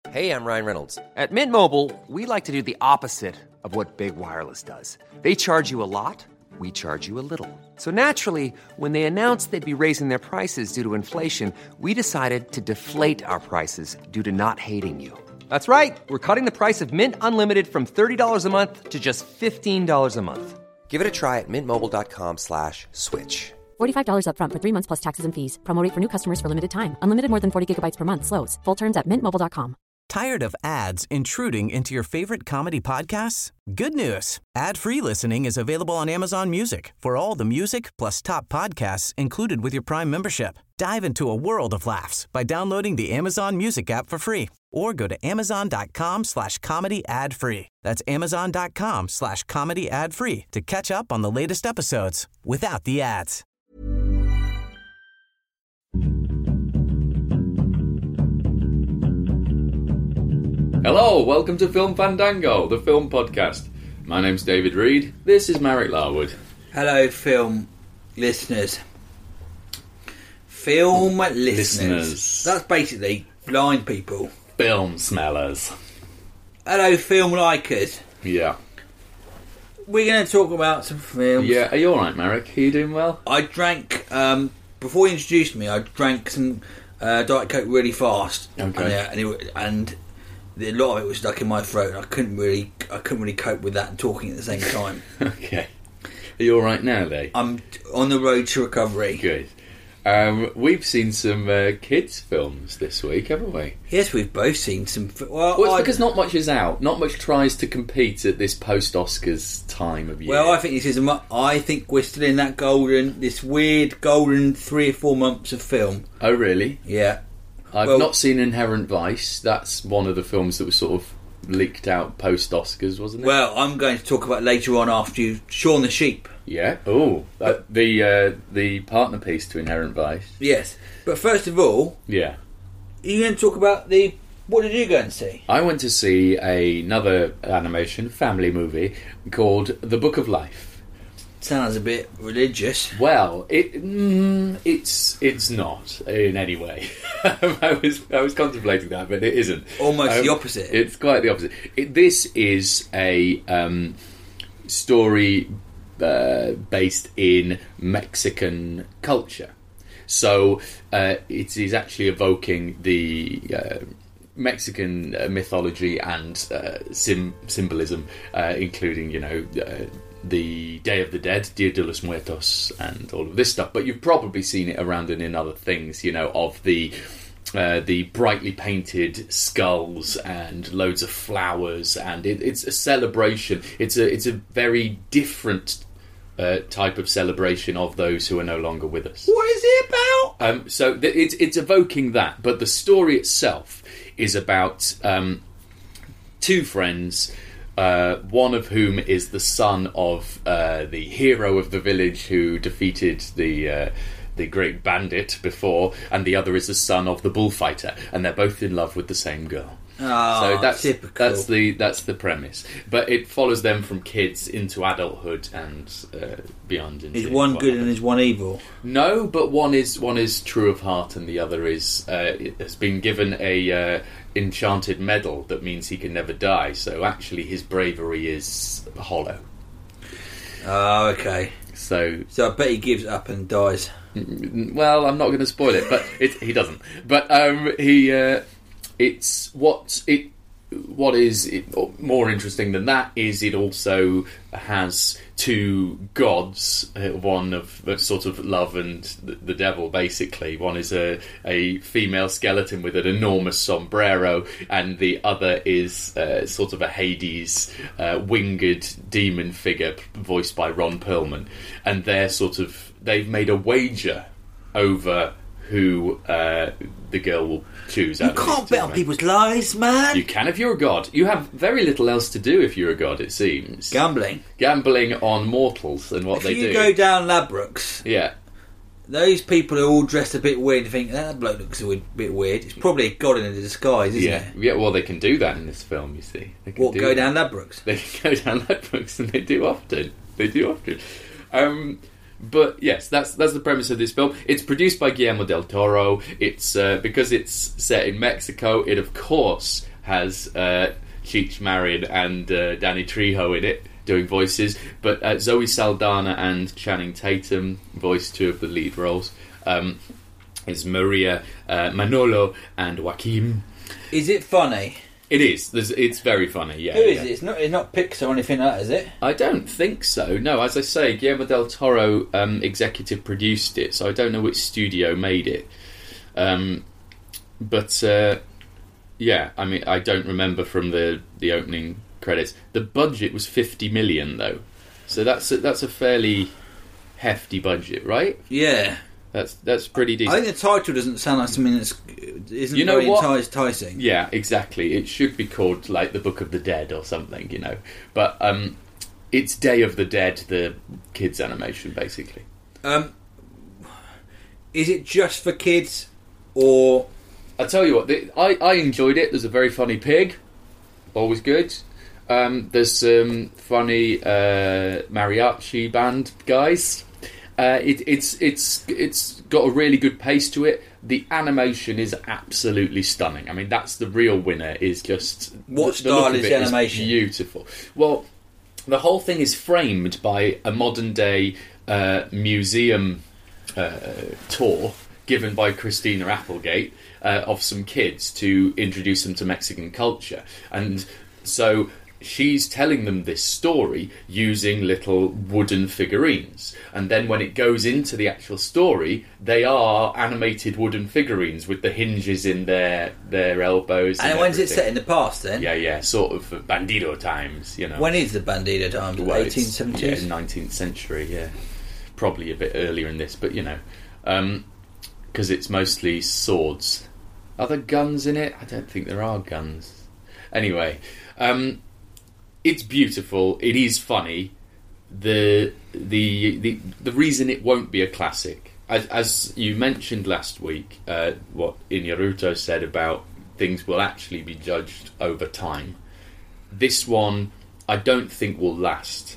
Hey, I'm Ryan Reynolds. At Mint Mobile, we like to do the opposite of what Big Wireless does. They charge you a lot, we charge you a little. So naturally, when they announced they'd be raising their prices due to inflation, we decided to deflate our prices due to not hating you. That's right. We're cutting the price of Mint Unlimited from $30 a month to just $15 a month. Give it a try at mintmobile.com/switch. $45 up front for 3 months plus taxes and fees. Promo rate for new customers for limited time. Unlimited more than 40 gigabytes per month. Slows full terms at mintmobile.com. Tired of ads intruding into your favorite comedy podcasts? Good news. Ad-free listening is available on Amazon Music for all the music plus top podcasts included with your Prime membership. Dive into a world of laughs by downloading the Amazon Music app for free or go to amazon.com/comedy ad-free. That's amazon.com/comedy ad-free to catch up on the latest episodes without the ads. Hello, welcome to Film Fandango, the film podcast. My name's David Reed. This is Marek Larwood. Hello, film listeners. Film listeners. That's basically blind people. Film smellers. Hello, film likers. Yeah. We're going to talk about some films. Yeah, are you alright, Marek? Are you doing well? I drank, before you introduced me, I drank some Diet Coke really fast. Okay. And a lot of it was stuck in my throat. I couldn't really cope with that and talking at the same time. Okay. Are you alright now, though? I'm on the road to recovery. Good. We've seen some kids' films this week, haven't we? Yes, we've both seen some... Well, it's because not much is out. Not much tries to compete at this post-Oscars time of year. Well, I think this is... I think we're still in that this weird golden 3 or 4 months of film. Oh, really? Yeah. I've not seen Inherent Vice. That's one of the films that was sort of leaked out post-Oscars, wasn't it? Well, I'm going to talk about later on after you... Shaun the Sheep. Yeah. Oh, the partner piece to Inherent Vice. Yes. But first of all... Yeah. Are you going to talk about what did you go and see? I went to see another animation family movie called The Book of Life. Sounds a bit religious. Well, it's not in any way. I was contemplating that, but it isn't. Almost the opposite. It's quite the opposite. This is a story based in Mexican culture. So it is actually evoking the Mexican mythology and symbolism, including, the Day of the Dead, Dia de los Muertos, and all of this stuff. But you've probably seen it around and in other things, of the brightly painted skulls and loads of flowers, and it's a celebration. It's a very different type of celebration of those who are no longer with us. What is it about? It's evoking that, but the story itself is about two friends. One of whom is the son of the hero of the village who defeated the great bandit before, and the other is the son of the bullfighter, and they're both in love with the same girl. Oh, so that's typical. That's the premise. But it follows them from kids into adulthood and beyond. Is one good and is one evil? No, but one is true of heart, and the other is has been given a enchanted medal that means he can never die. So actually, his bravery is hollow. Oh, okay. So I bet he gives up and dies. Well, I'm not going to spoil it, but he doesn't. But it's what is more interesting than that is it also has two gods, one of sort of love and the devil, basically. One is a female skeleton with an enormous sombrero, and the other is sort of a Hades winged demon figure voiced by Ron Perlman, and they've made a wager over who the girl will choose. You can't bet on people's lives, man. You can if you're a god. You have very little else to do if you're a god, it seems. Gambling on mortals and what they do. If you go down Ladbrokes, yeah, those people are all dressed a bit weird. You think that bloke looks a bit weird. It's probably a god in a disguise, isn't it? Yeah. Well, they can do that in this film. You see, down Ladbrokes? They can go down Ladbrokes, and they do often. But yes, that's the premise of this film. It's produced by Guillermo del Toro. It's because it's set in Mexico. It of course has Cheech Marin and Danny Trejo in it doing voices, but Zoe Saldana and Channing Tatum voice two of the lead roles. Is Maria Manolo and Joaquin. Is it funny? It is. It's very funny. Yeah. Who is it? It's not Pixar or anything like that, is it? I don't think so. No, as I say, Guillermo del Toro executive produced it, so I don't know which studio made it. But yeah, I mean, I don't remember from the opening credits. The budget was 50 million though, so that's a fairly hefty budget, right? Yeah. That's pretty decent. I think the title doesn't sound like something that's isn't very enticing. Yeah, exactly. It should be called like The Book of the Dead or something, you know. But it's Day of the Dead, the kids' animation, basically. Is it just for kids, or? I tell you what, I enjoyed it. There's a very funny pig, always good. There's some funny mariachi band guys. It's got a really good pace to it. The animation is absolutely stunning. I mean, that's the real winner. Is just what style is the animation? Beautiful. Well, the whole thing is framed by a modern day museum tour given by Christina Applegate of some kids to introduce them to Mexican culture, and so she's telling them this story using little wooden figurines, and then when it goes into the actual story, they are animated wooden figurines with the hinges in their elbows. And when's it set in the past then? Yeah, sort of Bandido times, you know. When is the Bandido times? Well, 1870s? Yeah, 19th century, yeah. Probably a bit earlier in this, but you know, because it's mostly swords. Are there guns in it? I don't think there are guns. Anyway, it's beautiful. It is funny. The reason it won't be a classic, as you mentioned last week, what Iñárritu said about things will actually be judged over time. This one, I don't think will last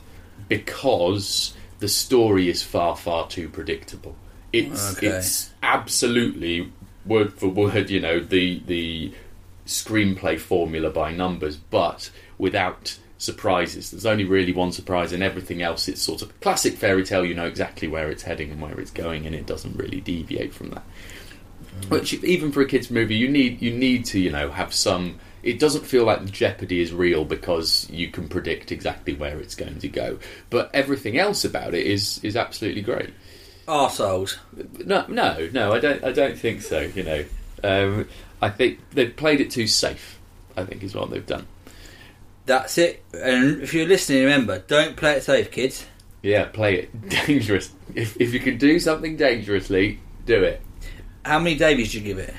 because the story is far, far too predictable. It's absolutely word for word, you know, the screenplay formula by numbers, but without surprises. There's only really one surprise, and everything else it's sort of classic fairy tale. You know exactly where it's heading and where it's going, and it doesn't really deviate from that. Which, even for a kids' movie, you need to, you know, have some. It doesn't feel like the jeopardy is real because you can predict exactly where it's going to go. But everything else about it is absolutely great. Arseholes. No, I don't think so. You know, I think they've played it too safe, I think is what they've done. That's it. And if you're listening, remember, don't play it safe, kids. Yeah, play it dangerous. If you can do something dangerously, do it. How many Davies did you give it?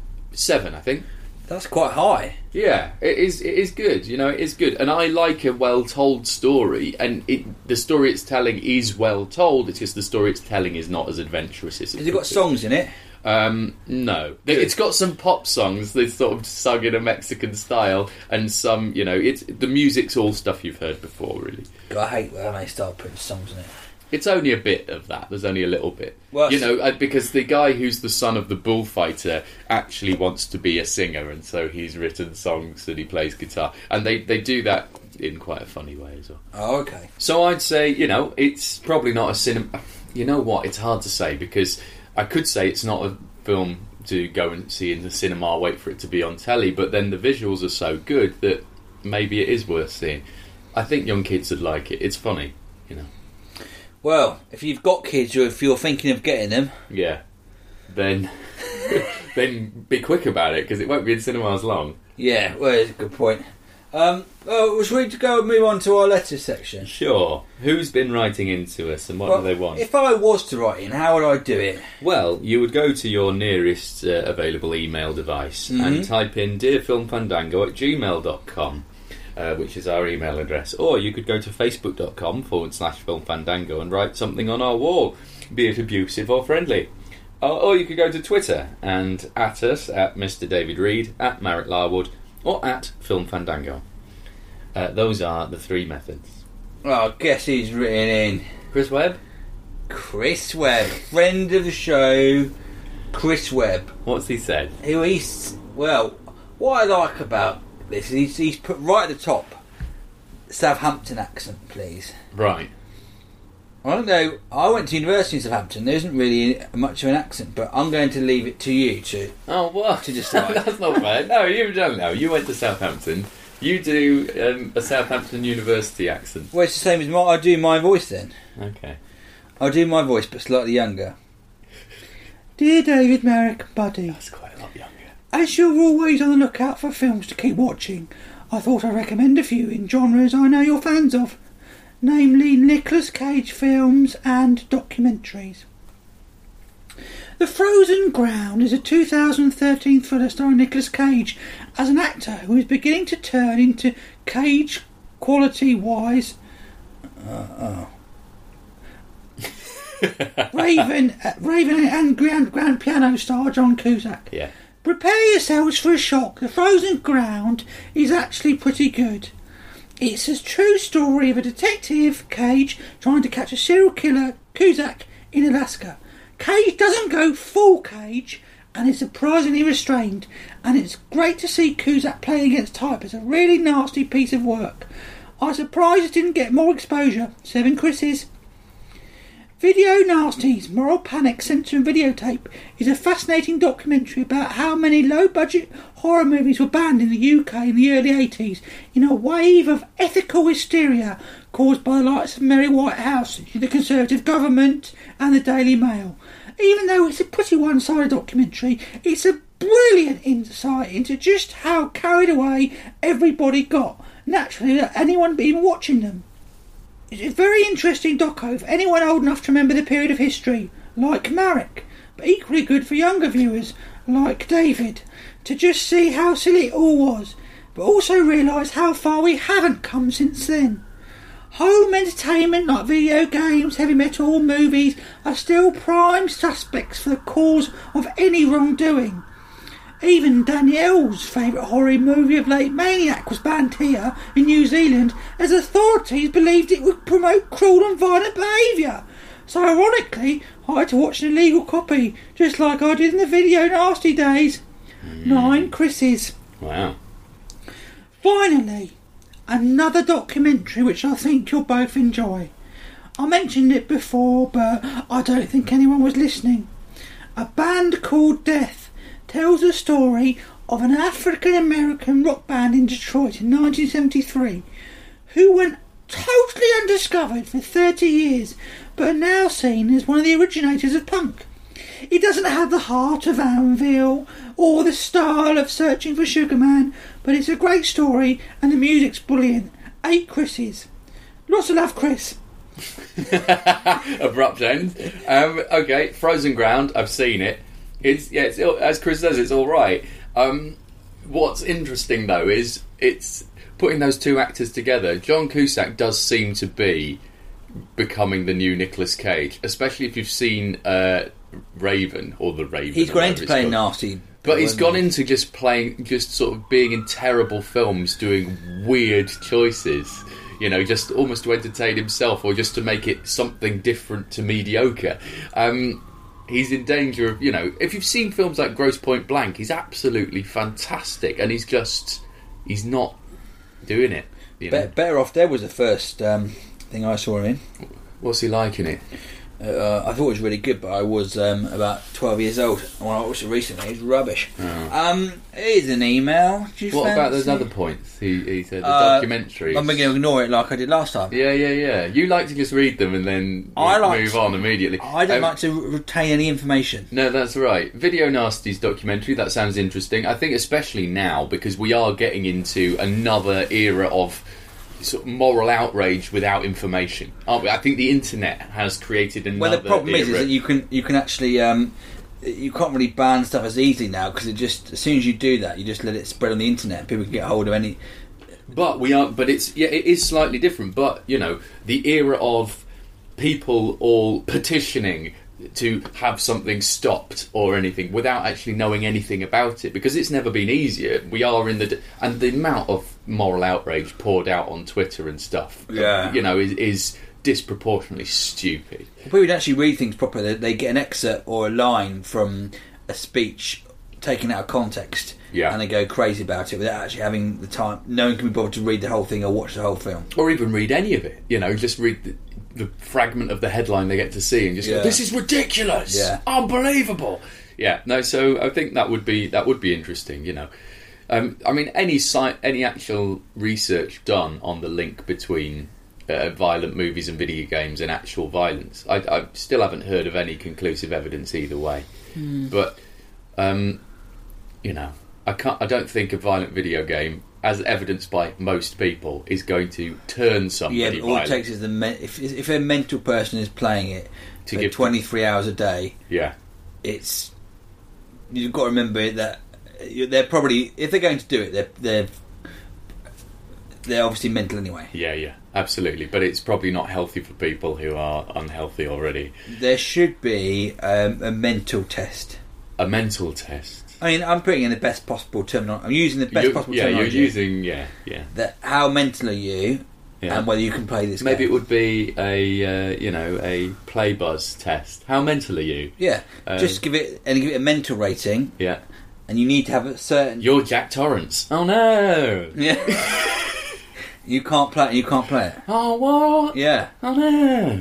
7, I think. That's quite high. Yeah, it is good. You know, it is good. And I like a well-told story, and the story it's telling is well told. It's just the story it's telling is not as adventurous as it. Has it got songs in it? No. It's got some pop songs that's sort of sung in a Mexican style, and some, you know, the music's all stuff you've heard before, really. I hate when they start putting songs in it. It's only a bit of that. There's only a little bit. Well, you know, because the guy who's the son of the bullfighter actually wants to be a singer, and so he's written songs and he plays guitar. And they do that in quite a funny way as well. Oh, okay. So I'd say, you know, it's probably not a cinema... You know what? It's hard to say, because I could say it's not a film to go and see in the cinema, wait for it to be on telly, but then the visuals are so good that maybe it is worth seeing. I think young kids would like it. It's funny, you know. Well, if you've got kids or if you're thinking of getting them... Yeah. Then be quick about it, because it won't be in cinemas long. Yeah, well, that's a good point. Should we go move on to our letters section? Sure. Who's been writing into us and what do they want? If I was to write in, how would I do it? Well, you would go to your nearest available email device and type in dearfilmfandango@gmail.com. Which is our email address. Or you could go to facebook.com/filmfandango and write something on our wall, be it abusive or friendly. Or you could go to Twitter and at us at Mr. David Reed, at Marek Larwood, or at filmfandango. Those are the 3 methods. Well, guess who's written in? Chris Webb? Chris Webb, friend of the show, Chris Webb. What's he said? Well, what I like about this. He's put right at the top, Southampton accent, please. Right. I don't know. I went to university in Southampton. There isn't really much of an accent, but I'm going to leave it to you to. Oh, what? To decide. That's not fair. No, you don't know. You went to Southampton. You do a Southampton University accent. Well, it's the same as I do my voice then. Okay. I'll do my voice, but slightly younger. Dear David, Merrick, buddy. That's quite a lot younger. As you're always on the lookout for films to keep watching, I thought I'd recommend a few in genres I know you're fans of. Namely Nicolas Cage films and documentaries. The Frozen Ground is a 2013 thriller starring Nicolas Cage as an actor who is beginning to turn into Cage quality-wise. Raven and Grand Piano star John Cusack. Yeah. Prepare yourselves for a shock. The Frozen Ground is actually pretty good. It's a true story of a detective, Cage, trying to catch a serial killer, Cusack, in Alaska. Cage doesn't go full Cage and is surprisingly restrained, and it's great to see Cusack playing against type. It's a really nasty piece of work. I'm surprised it didn't get more exposure. 7 Chris's. Video Nasties, Moral Panic Censor and Videotape is a fascinating documentary about how many low-budget horror movies were banned in the UK in the early 80s in a wave of ethical hysteria caused by the likes of Mary Whitehouse, the Conservative government and the Daily Mail. Even though it's a pretty one-sided documentary, it's a brilliant insight into just how carried away everybody got, naturally, that anyone been watching them. It's a very interesting doco for anyone old enough to remember the period of history, like Marek, but equally good for younger viewers, like David, to just see how silly it all was, but also realise how far we haven't come since then. Home entertainment like video games, heavy metal, movies are still prime suspects for the cause of any wrongdoing. Even Danielle's favourite horror movie of late, Maniac, was banned here in New Zealand as authorities believed it would promote cruel and violent behaviour. So ironically, I had to watch an illegal copy, just like I did in the Video Nasty days. 9 Chris's. Wow. Finally, another documentary which I think you'll both enjoy. I mentioned it before, but I don't think anyone was listening. A Band Called Death tells the story of an African-American rock band in Detroit in 1973 who went totally undiscovered for 30 years but are now seen as one of the originators of punk. It doesn't have the heart of Anvil or the style of Searching for Sugar Man, but it's a great story and the music's brilliant. 8 Chris's. Lots of love, Chris. Abrupt end. Okay, Frozen Ground, I've seen it. It's as Chris says, it's all right. What's interesting though is it's putting those two actors together. John Cusack does seem to be becoming the new Nicolas Cage, especially if you've seen Raven or the Raven. He's gone into playing nasty, but he's gone into just sort of being in terrible films, doing weird choices. You know, just almost to entertain himself or just to make it something different to mediocre. He's in danger of, if you've seen films like Grosse Pointe Blank, he's absolutely fantastic, and he's not doing it. Better Off Dead was the first thing I saw him in. What's he like in it? I thought it was really good, but I was about 12 years old when I watched it recently. It's rubbish. Oh. Here's an email. What about those other points? He said the documentaries. I'm going to ignore it like I did last time. Yeah. You like to just read them and then move on immediately. I don't like to retain any information. No, that's right. Video Nasty's documentary, that sounds interesting. I think especially now, because we are getting into another era of sort of moral outrage without information, aren't we? I think the internet has created another. Well, the problem era. is that you can actually you can't really ban stuff as easily now because it just as soon as you do that, you just let it spread on the internet. People can get hold of any. But it is slightly different. But the era of people all petitioning to have something stopped or anything without actually knowing anything about it, because it's never been easier. We are in and the amount of moral outrage poured out on Twitter and stuff, is disproportionately stupid. If we would actually read things properly, they get an excerpt or a line from a speech taken out of context, Yeah. and they go crazy about it without actually having the time. No one can be bothered to read the whole thing or watch the whole film. Or even read any of it. Just read the fragment of the headline they get to see and just go, "This is ridiculous! Unbelievable!" Yeah, no. So I think that would be interesting. Any actual research done on the link between violent movies and video games and actual violence, I still haven't heard of any conclusive evidence either way. But I don't think a violent video game, as evidenced by most people, is going to turn somebody violent. All it takes is if a mental person is playing it to give 23 hours a day. Yeah, you've got to remember that they're probably, if they're going to do it, they're obviously mental anyway. Yeah, absolutely. But it's probably not healthy for people who are unhealthy already. There should be a mental test. A mental test. I mean, I'm putting in the best possible terminology. I'm using the best possible terminology. You're using, yeah. That how mental are you, and whether you can play this Maybe game. it would be a play buzz test. How mental are you? Yeah, just give it a mental rating. Yeah. And you need to have a certain... You're Jack Torrance. Oh, no. Yeah. You can't play it. Oh, what? Yeah. Oh, no.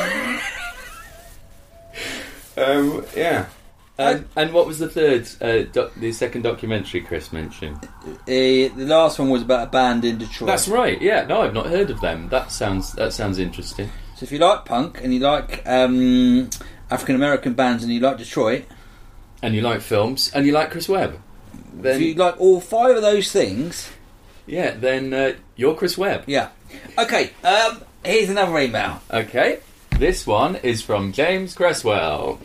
Yeah. And what was the third, the second documentary Chris mentioned? The last one was about a band in Detroit. That's right. Yeah. No, I've not heard of them. That sounds interesting. So if you like punk and you like African American bands and you like Detroit, and you like films and you like Chris Webb, then if you like all 5 of those things, then you're Chris Webb. Yeah. Okay. Here's another email. Okay. This one is from James Cresswell.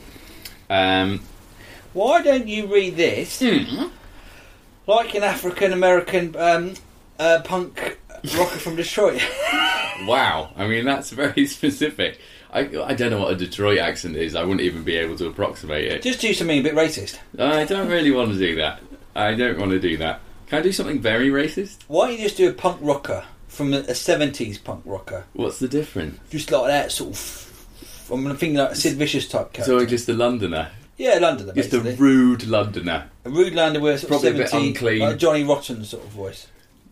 Why don't you read this like an African American punk rocker from Detroit? Wow. I mean, that's very specific. I don't know what a Detroit accent is. I wouldn't even be able to approximate it. Just do something a bit racist. I don't really want to do that. Can I do something very racist? Why don't you just do a punk rocker from a 70s punk rocker? What's the difference? Just like that sort of... I'm thinking like a Sid Vicious type character. So just a Londoner? Yeah, Londoner, just basically. a rude Londoner. A rude Londoner with a sort probably of 70s... a bit unclean. Like Johnny Rotten sort of voice.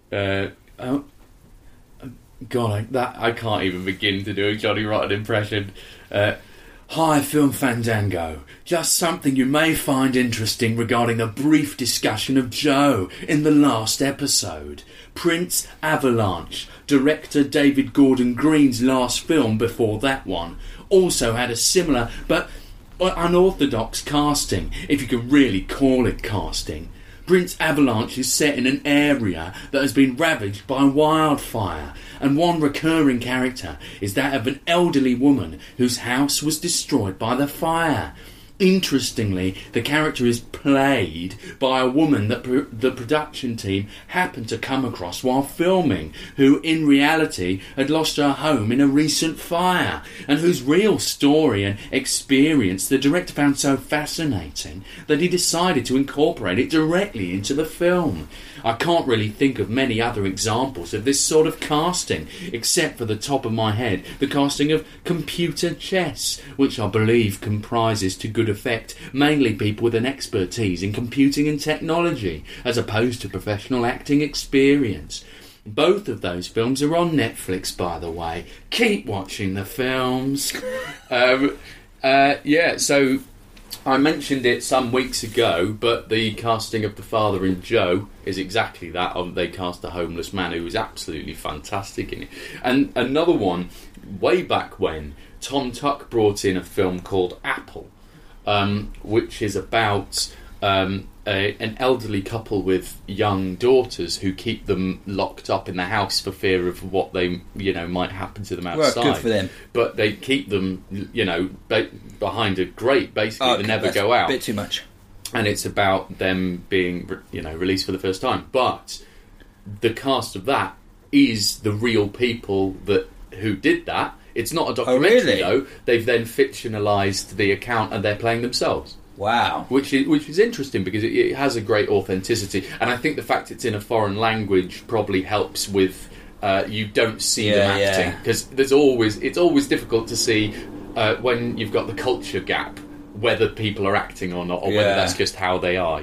God, I can't even begin to do a Johnny Rotten impression. Hi, Film Fandango. Just something you may find interesting regarding a brief discussion of Joe in the last episode. Prince Avalanche, director David Gordon Green's last film before that one, also had a similar but unorthodox casting, if you can really call it casting. Prince Avalanche is set in an area that has been ravaged by wildfire, and one recurring character is that of an elderly woman whose house was destroyed by the fire. Interestingly, the character is played by a woman that the production team happened to come across while filming, who in reality had lost her home in a recent fire, and whose real story and experience the director found so fascinating that he decided to incorporate it directly into the film. I can't really think of many other examples of this sort of casting, except for the top of my head, the casting of Computer Chess, which I believe comprises to good effect mainly people with an expertise in computing and technology, as opposed to professional acting experience. Both of those films are on Netflix, by the way. Keep watching the films. So I mentioned it some weeks ago, but the casting of the father in Joe is exactly that. They cast a homeless man who was absolutely fantastic in it. And another one, way back when, Tom Tuck brought in a film called Apple, which is about an elderly couple with young daughters who keep them locked up in the house for fear of what they, might happen to them outside. Well, good for them. But they keep them, behind a grate, basically. They never go out. A bit too much. And it's about them being, released for the first time. But the cast of that is the real people who did that. It's not a documentary, though. They've then fictionalised the account and they're playing themselves. Wow. Which is interesting because it has a great authenticity. And I think the fact it's in a foreign language probably helps with you don't see them acting. Because it's always difficult to see when you've got the culture gap whether people are acting or not, or whether that's just how they are,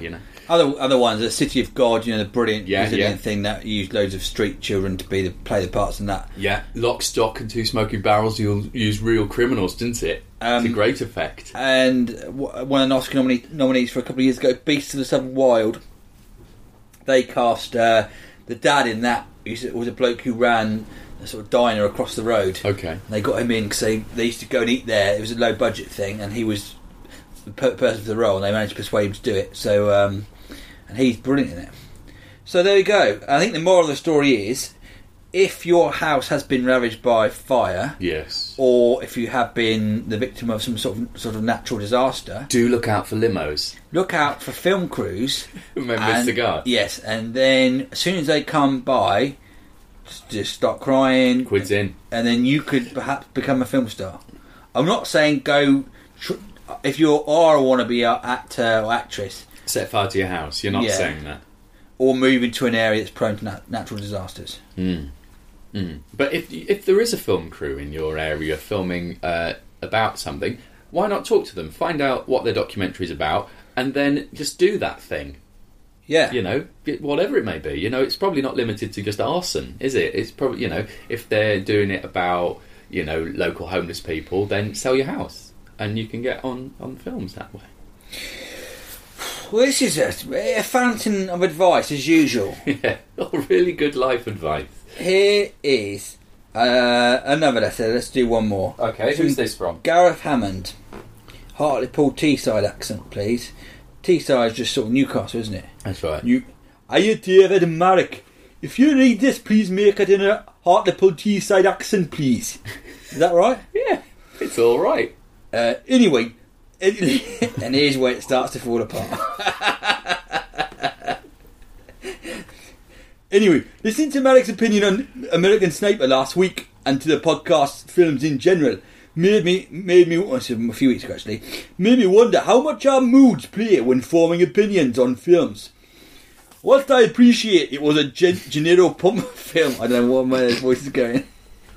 Other ones, the City of God, the brilliant Brazilian yeah. thing that used loads of street children to play the parts in that. Yeah, Lock, Stock and Two Smoking Barrels, you'll use real criminals, didn't it? To great effect. And one of the Oscar nominees for a couple of years ago, Beasts of the Southern Wild, they cast the dad in that. It was a bloke who ran a sort of diner across the road. Okay. And they got him in because they used to go and eat there. It was a low budget thing, and he was the person for the role, and they managed to persuade him to do it. So, and he's brilliant in it. So there you go. I think the moral of the story is, if your house has been ravaged by fire, yes, or if you have been the victim of some sort of natural disaster, do look out for limos. Look out for film crews. Remember Mr. Guard. Yes, and then as soon as they come by, just start crying. Quids in. And then you could perhaps become a film star. I'm not saying go... if you are a wannabe actor or actress... Set fire to your house. You're not saying that. Or move into an area that's prone to natural disasters. But if there is a film crew in your area filming about something, why not talk to them? Find out what their documentary's about, and then just do that thing. Yeah. Whatever it may be. It's probably not limited to just arson, is it? It's probably, if they're doing it about, local homeless people, then sell your house. And you can get on films that way. Well, this is a fountain of advice, as usual. Yeah, really good life advice. Here is another letter. Let's do one more. Okay, who's this from? Gareth Hammond. Hartlepool Teesside accent, please. Teesside is just sort of Newcastle, isn't it? That's right. Hiya, David and Marek. If you read this, please make it in a Hartlepool Teesside accent, please. Is that right? Yeah, it's all right. Anyway, and here's where it starts to fall apart. Anyway, listening to Marek's opinion on American Sniper last week and to the podcast films in general made me a few weeks ago actually, made me wonder how much our moods play when forming opinions on films. Whilst I appreciate it was a Gennaro Pump film, I don't know what my voice is going.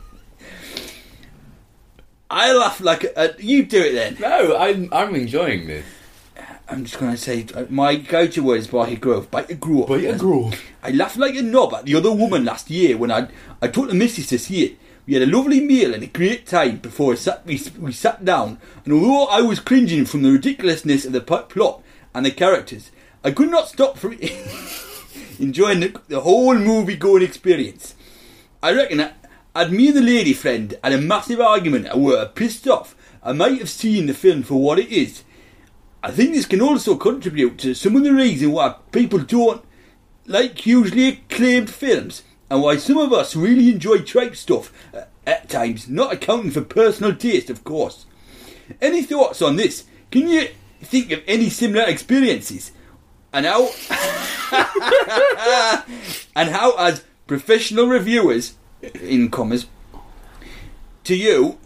I laugh like you do it then. No, I'm enjoying this. I'm just going to say my go-to word is Bite a Grove. Bite a Grove. Bite a Grove. I laughed like a knob at the other woman last year when I took the missus to see it. We had a lovely meal and a great time before we sat down, and although I was cringing from the ridiculousness of the plot and the characters, I could not stop from enjoying the whole movie-going experience. I reckon that me and the lady friend had a massive argument and were pissed off. I might have seen the film for what it is. I think this can also contribute to some of the reason why people don't like hugely acclaimed films, and why some of us really enjoy tripe stuff at times, not accounting for personal taste, of course. Any thoughts on this? Can you think of any similar experiences? And how as professional reviewers, in commas, to you,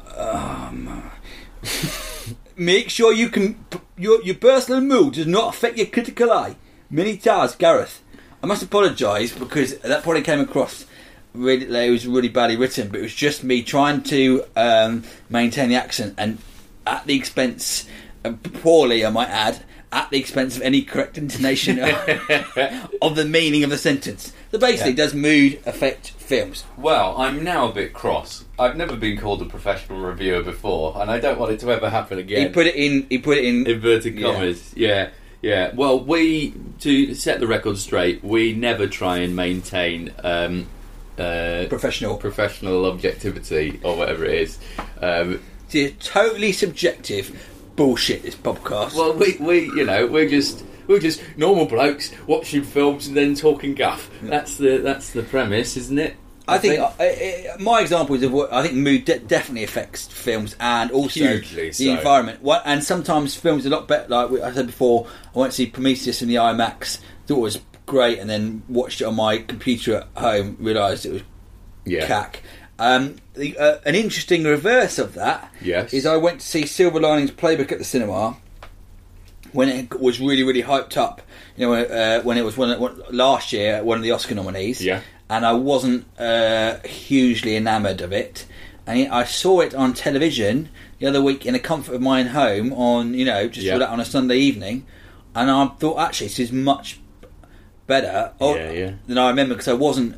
make sure you can your personal mood does not affect your critical eye. Many times, Gareth. I must apologise because that probably came across really, it was really badly written, but it was just me trying to maintain the accent, and at the expense, poorly I might add, at the expense of any correct intonation of the meaning of the sentence. So basically, does mood affect films? Well, I'm now a bit cross. I've never been called a professional reviewer before, and I don't want it to ever happen again. He put it in inverted commas. Yeah. Well, to set the record straight, we never try and maintain professional objectivity or whatever it is. It's totally subjective bullshit, this podcast. Well, we're just normal blokes watching films and then talking guff. That's the premise, isn't it? I think my examples of what I think mood definitely affects films, and also hugely the environment. And sometimes films are a lot better. Like I said before, I went to see Prometheus in the IMAX, thought it was great, and then watched it on my computer at home, realised it was cack. An interesting reverse of that is I went to see Silver Linings Playbook at the cinema when it was really, really hyped up. When it was last year, one of the Oscar nominees. Yeah. And I wasn't hugely enamoured of it. And I saw it on television the other week in the comfort of my own home on, on a Sunday evening. and I thought actually this is much better than I remember, because I wasn't.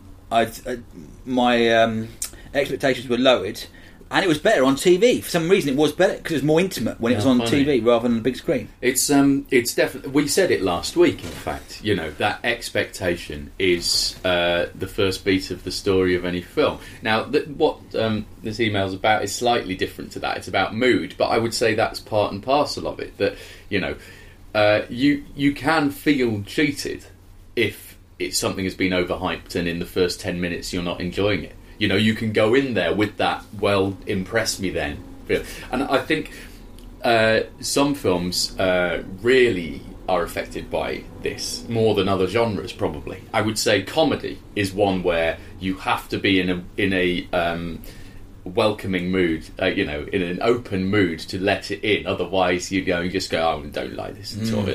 My expectations were lowered, and it was better on TV. For some reason, it was better because it was more intimate when it was on TV rather than the big screen. It's definitely. We said it last week. In fact, that expectation is the first beat of the story of any film. Now, what this email's about is slightly different to that. It's about mood, but I would say that's part and parcel of it. That you can feel cheated if something has been overhyped and in the first 10 minutes you're not enjoying it. You can go in there with that, well, impress me then. And I think some films really are affected by this more than other genres, probably. I would say comedy is one where you have to be in a welcoming mood, in an open mood to let it in. Otherwise, you just go, "Oh, I don't like this at all."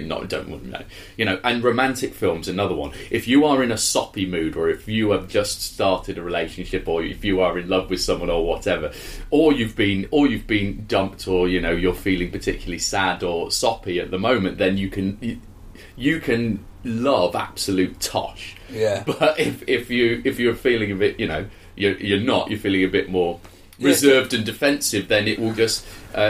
And romantic films, another one. If you are in a soppy mood, or if you have just started a relationship, or if you are in love with someone, or whatever, or you've been dumped, or you're feeling particularly sad or soppy at the moment, then you can love absolute tosh. Yeah. But if you're feeling a bit, you're feeling a bit more reserved and defensive, then it will just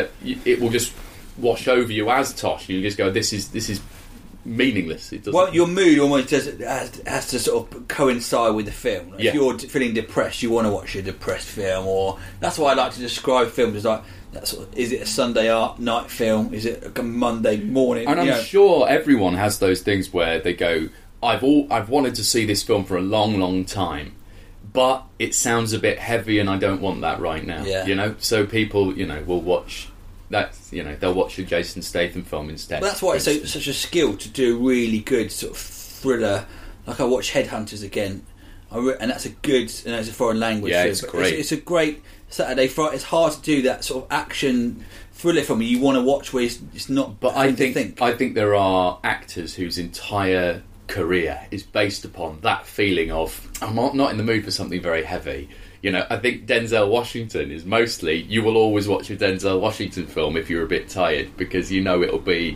wash over you as tosh. You just go, this is meaningless. It doesn't. Well, your mood almost has to sort of coincide with the film. If you're feeling depressed, you want to watch a depressed film, or that's why I like to describe films as like, is it a Sunday night film? Is it a Monday morning? And I'm sure everyone has those things where they go, I've wanted to see this film for a long, long time, but it sounds a bit heavy and I don't want that right now. Yeah. So people, will watch that. They'll watch a Jason Statham film instead. But that's why it's such a skill to do a really good sort of thriller. Like I watch Headhunters again, and that's a good, it's a foreign language. Yeah, film, it's great. It's a great Saturday Friday. It's hard to do that sort of action thriller film you want to watch where it's not. But I think there are actors whose entire career is based upon that feeling of, I'm not in the mood for something very heavy. I think Denzel Washington is mostly, you will always watch a Denzel Washington film if you're a bit tired, because it'll be,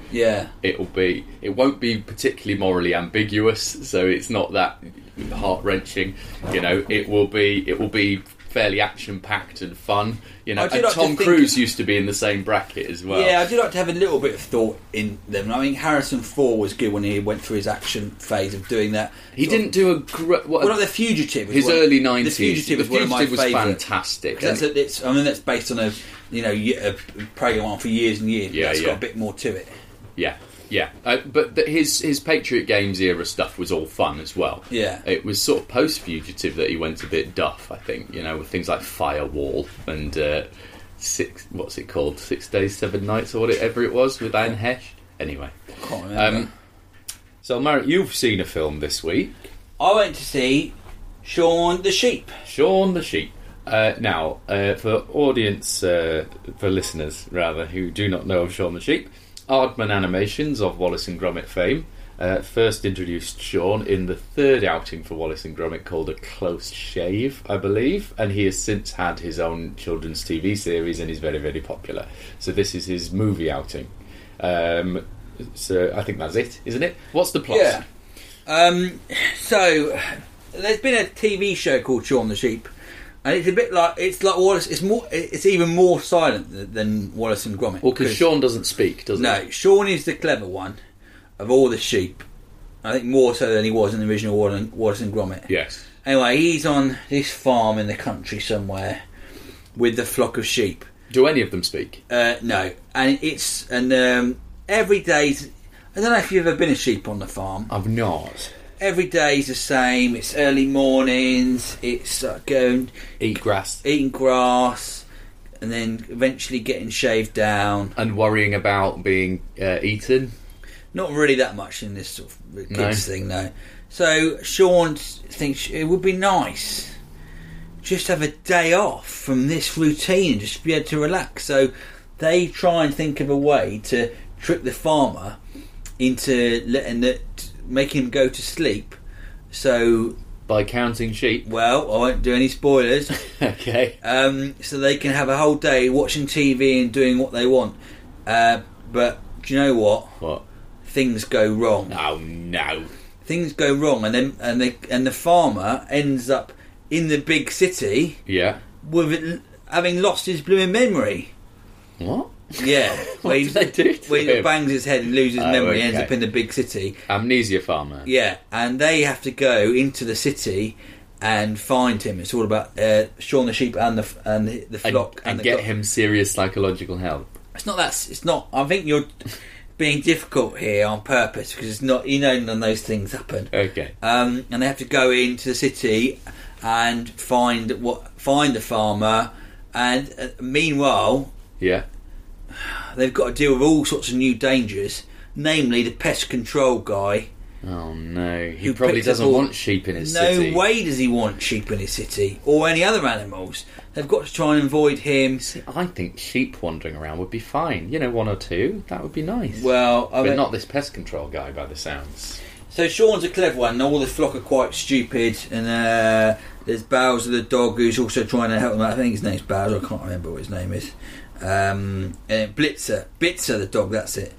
it won't be particularly morally ambiguous, so it's not that heart-wrenching. It will be fairly action-packed and fun. And Tom Cruise used to be in the same bracket as well. Yeah, I do like to have a little bit of thought in them. I mean, Harrison Ford was good when he went through his action phase of doing that. He didn't do a great... The Fugitive. His early 90s. The Fugitive was one of my favourites. Fantastic. That's based on a programme on for years and years. Yeah, it's got a bit more to it. Yeah. Yeah, but his Patriot Games era stuff was all fun as well. Yeah. It was sort of post-Fugitive that he went a bit duff, I think, with things like Firewall and 6 Days, 7 Nights, or whatever it was, with Anne Heche. Anyway. I can't remember. So, Marek, you've seen a film this week. I went to see Shaun the Sheep. Shaun the Sheep. Now, for listeners, rather, who do not know of Shaun the Sheep, Aardman Animations of Wallace and Gromit fame first introduced Shaun in the third outing for Wallace and Gromit called A Close Shave, I believe, and he has since had his own children's TV series and is very, very popular. So this is his movie outing. So I think that's it, isn't it? What's the plot? Yeah. So there's been a TV show called Shaun the Sheep, and it's a bit like Wallace. It's even more silent than Wallace and Gromit. Well, because Shaun doesn't speak, does he? No, Shaun is the clever one of all the sheep. I think more so than he was in the original Wallace and Gromit. Yes. Anyway, he's on this farm in the country somewhere with the flock of sheep. Do any of them speak? No, and every day. I don't know if you've ever been a sheep on the farm. I've not. Every day's the same. It's early mornings. It's going eating grass, and then eventually getting shaved down and worrying about being eaten. Not really that much in this sort of kids thing, no. So Shaun thinks it would be nice just to have a day off from this routine and just be able to relax. So they try and think of a way to trick the farmer into making him go to sleep. So by counting sheep. Well, I won't do any spoilers. Okay. So they can have a whole day watching TV and doing what they want. But do you know what? What? things go wrong. Oh no! Things go wrong, and the farmer ends up in the big city. Yeah. With it, having lost his blooming memory. What? Yeah. What did they do to where he him? bangs his head and loses memory, ends okay. up in the big city. Amnesia farmer. Yeah, and they have to go into the city and find him. It's all about Shaun the sheep and the flock and the get goat. him serious psychological help. It's not that. It's not. I think you're being difficult here on purpose because it's not. None of those things happen. Okay. And they have to go into the city and find the farmer, and meanwhile, Yeah. they've got to deal with all sorts of new dangers, namely the pest control guy. Oh no! He who probably picks up doesn't all- want sheep in his city. No way does he want sheep in his city or any other animals. They've got to try and avoid him. See, I think sheep wandering around would be fine. One or two. That would be nice. Well, but not this pest control guy, by the sounds. So Sean's a clever one. All the flock are quite stupid, and there's Bowser the dog who's also trying to help them out. I think his name's Bowser. I can't remember what his name is. And Blitzer the dog. That's it.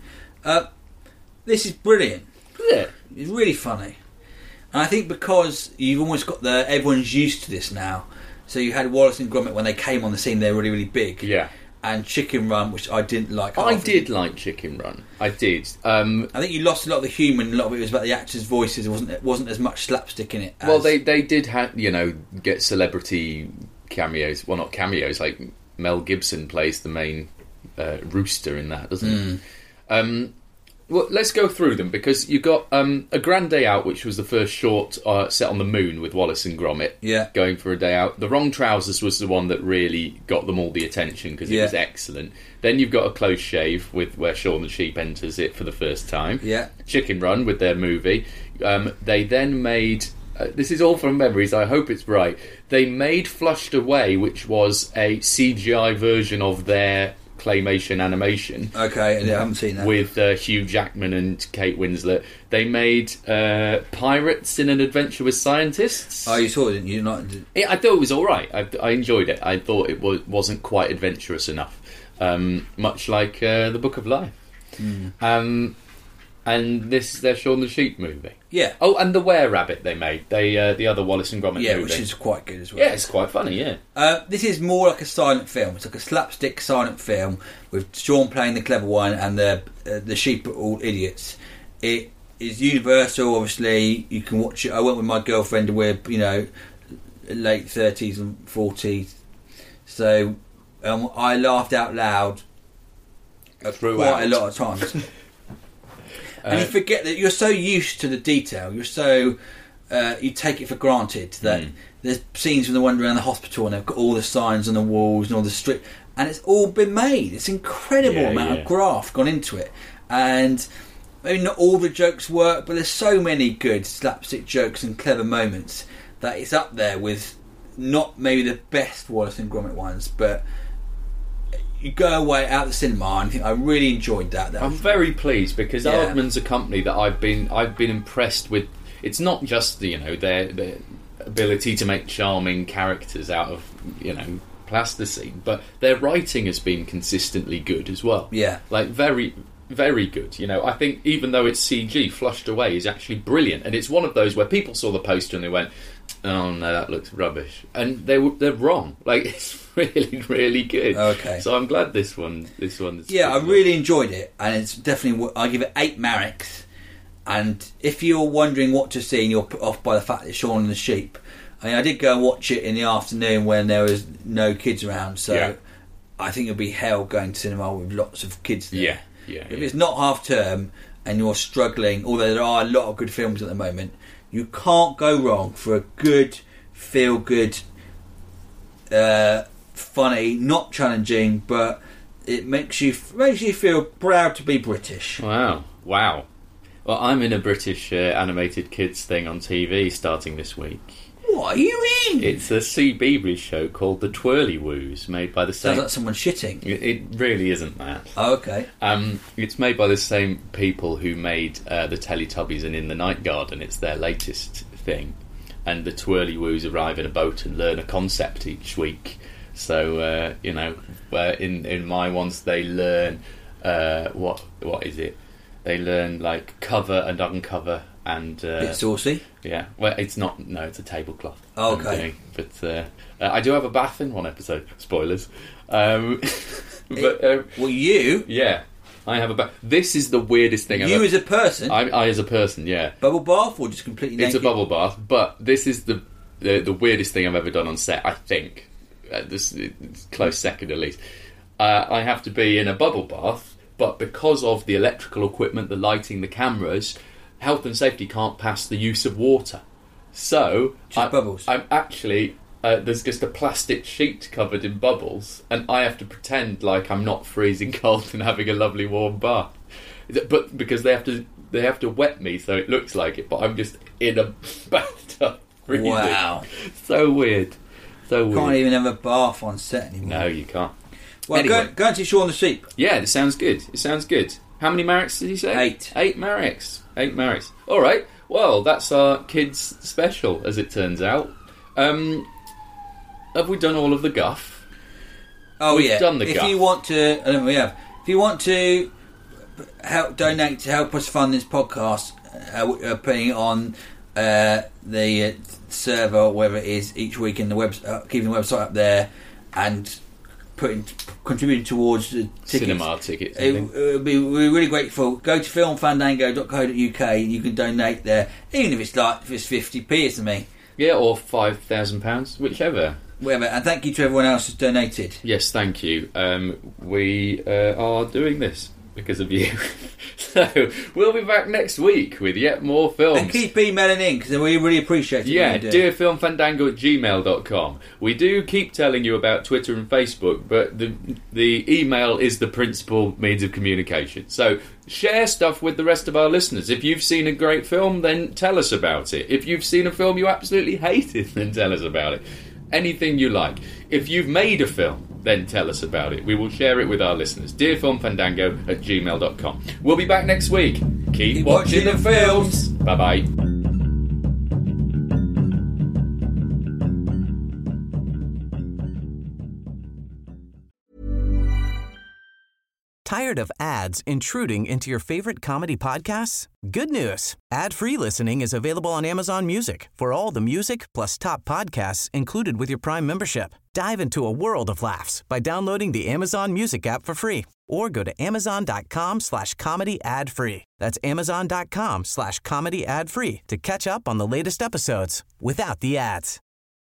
This is brilliant. Is it? It's really funny, and I think because you've almost got everyone's used to this now. So you had Wallace and Gromit when they came on the scene; they were really, really big. Yeah. And Chicken Run, which I didn't like. I did like Chicken Run. I did. I think you lost a lot of the humour, and a lot of it was about the actors' voices. It wasn't as much slapstick in it. Well, they did have get celebrity cameos. Well, not cameos. Like Mel Gibson plays the main rooster in that, doesn't he? Well, let's go through them because you got A Grand Day Out, which was the first short set on the moon with Wallace and Gromit. Yeah. Going for a day out. The Wrong Trousers was the one that really got them all the attention because it was excellent. Then you've got A Close Shave where Shaun the Sheep enters it for the first time. Yeah. Chicken Run with their movie. They then made... this is all from memories, I hope it's right. They made Flushed Away, which was a CGI version of their claymation animation. Okay, I haven't seen that. With Hugh Jackman and Kate Winslet. They made Pirates in an Adventure with Scientists. Oh, you saw it, didn't you? I thought it was alright. I enjoyed it. I thought it wasn't quite adventurous enough. Much like The Book of Life. And this is their Shaun the Sheep movie. Yeah. Oh, and The Were-Rabbit they made. The other Wallace and Gromit movie. Yeah, which is quite good as well. Yeah, it's quite funny, yeah. This is more like a silent film. It's like a slapstick silent film with Shaun playing the clever one and the sheep are all idiots. It is universal, obviously. You can watch it. I went with my girlfriend and we're, late 30s and 40s. So I laughed out loud quite a lot of times. And you forget that you're so used to the detail. You're so you take it for granted that there's scenes when they wander around the hospital and they've got all the signs on the walls and all the strip, and it's all been made. It's incredible amount of graft gone into it, and maybe not all the jokes work, but there's so many good slapstick jokes and clever moments that it's up there with not maybe the best Wallace and Gromit ones, but. You go away out the cinema and think I really enjoyed that. I'm very pleased because Aardman's a company that I've been impressed with. It's not just their ability to make charming characters out of plasticine, but their writing has been consistently good as well. Yeah, like very, very good. I think even though it's CG, Flushed Away is actually brilliant, and it's one of those where people saw the poster and they went, "Oh no, that looks rubbish," and they're wrong. Like it's really, really good. Okay, so I'm glad this one. Yeah, I really enjoyed it, and it's definitely. I give it 8 Mareks. And if you're wondering what to see, and you're put off by the fact that Shaun and the Sheep, I did go and watch it in the afternoon when there was no kids around. So I think it'll be hell going to cinema with lots of kids there. Yeah. If it's not half term and you're struggling, although there are a lot of good films at the moment, you can't go wrong for a good, feel good, funny, not challenging, but it makes you feel proud to be British. Wow. Well, I'm in a British animated kids thing on TV starting this week. What are you in? It's a CBeebies show called The Twirlywoos, made by the same... Sounds like someone shitting. It really isn't that. Oh, okay. It's made by the same people who made the Teletubbies and In the Night Garden. It's their latest thing. And the Twirlywoos arrive in a boat and learn a concept each week. So, in my ones they learn... what is it? They learn like cover and uncover and Bit saucy. yeah. Well, it's not. No, it's a tablecloth. Oh, I'm okay. doing. But I do have a bath in one episode. Spoilers. But Well, you yeah, I have a bath. This is the weirdest thing. as a person, I as a person, yeah. bubble bath or just completely naked? It's a bubble bath, but this is the weirdest thing I've ever done on set. I think this it's close second at least. I have to be in a bubble bath, but because of the electrical equipment, the lighting, the cameras, health and safety can't pass the use of water. So Just bubbles. I'm actually there's just a plastic sheet covered in bubbles, and I have to pretend like I'm not freezing cold and having a lovely warm bath. But because they have to wet me so it looks like it, but I'm just in a bathtub freezing. Wow. So weird. So weird. Can't even have a bath on set anymore. No, you can't. Well, Anyway. go and see Shaun the Sheep. Yeah, it sounds good. It sounds good. How many Mareks did he say? 8. 8 Mareks. 8 Mareks. All right. Well, that's our kids special, as it turns out. Have we done all of the guff? Oh, We've yeah. done the if guff. you want to, I don't know, we have. If you want to donate to help us fund this podcast, putting it on the server or whatever it is each week in the web, keeping the website up there, and contributing towards the tickets. Cinema tickets. I It think. would be we're really grateful. Go to filmfandango.co.uk and you can donate there, even if it's 50p to me. Yeah, or £5,000, whichever. Whatever. And thank you to everyone else who's donated. Yes, thank you. We are doing this because of you. So we'll be back next week with yet more films. And keep emailing in because we really appreciate it. Yeah, when you do. dearfilmfandango@gmail.com. We do keep telling you about Twitter and Facebook, but the email is the principal means of communication. So share stuff with the rest of our listeners. If you've seen a great film, then tell us about it. If you've seen a film you absolutely hated, then tell us about it. Anything you like. If you've made a film, then tell us about it. We will share it with our listeners. dearfilmfandango@gmail.com. We'll be back next week. Keep watching the films. Bye-bye. Tired of ads intruding into your favorite comedy podcasts? Good news. Ad-free listening is available on Amazon Music for all the music plus top podcasts included with your Prime membership. Dive into a world of laughs by downloading the Amazon Music app for free or go to amazon.com/comedy ad-free. That's amazon.com/comedy ad-free to catch up on the latest episodes without the ads.